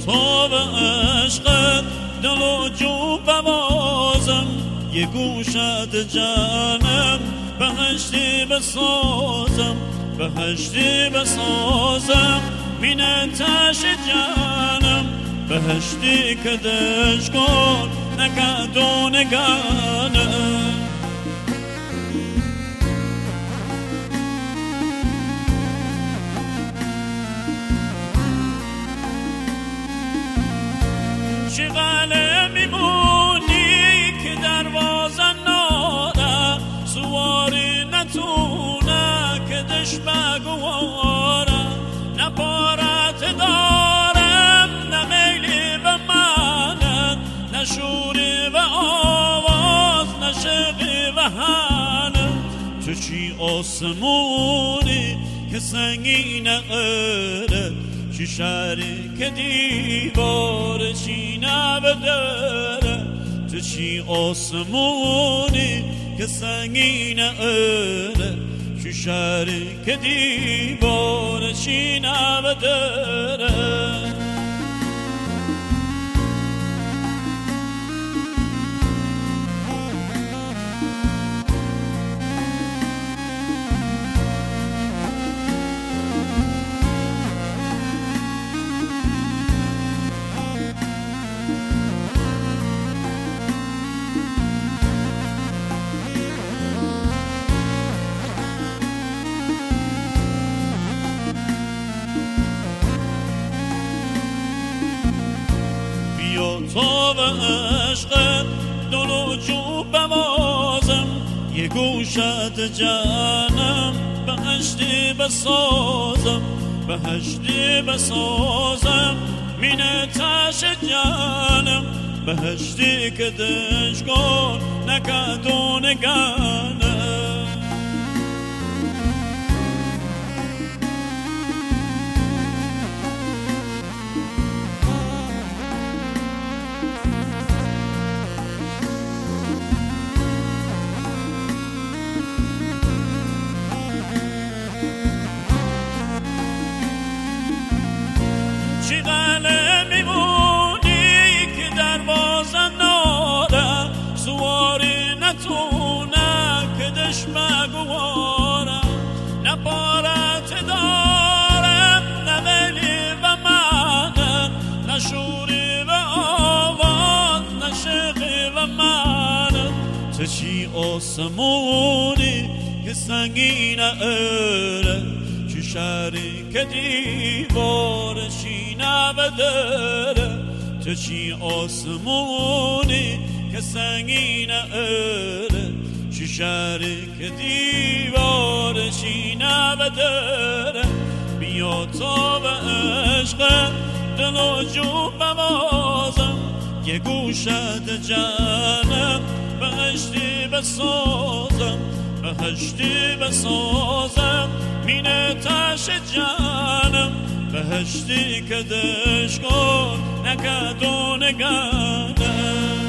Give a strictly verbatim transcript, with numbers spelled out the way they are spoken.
تو به عشقت دل و جو ببازم، یه گوشت جانم بهشتی بسازم، بهشتی بسازم مینه تش جانم، بهشتی که دش کن نکد و نگانم. چقدر میمونی که دروازه ناره، سواری نتونه که دش بگواره، نه پارت دارم نه میلی و منت، نه شوری و آواز نه شقی و هنت. تو چی آسمونی که سنگینه قره، چی شهری که دیوار چی نبدره. تو چی آسمونی که سنگینه قره، چی شهری که دیوار چی نبدره. تو به عشق دل و جو ببازم، یه گوشت جانم بهشتی بسازم، بهشتی بسازم مینه تش جانم، بهشتی که دش کن نکد و نگانم. چقدر میمونی که دروازه ناره، سواری نتونه که دش بگواره، نه پارت دارم نه میلی و منت، نه شوری و آواز نه شقی و منت. تو چی آسمونی که سنگینه اره، چی شهری که دیوارشی نبدره. تو چی آسمونی که سنگینه اره، چی شهری که دیوارشی نبدره. بیا تا به عشق دل و جو ببازم، یه گوشت جانم بهشتی بسازم، بهشتی بسازم مینه تش جانم، بهشتی که دش کن نکد و نگانم.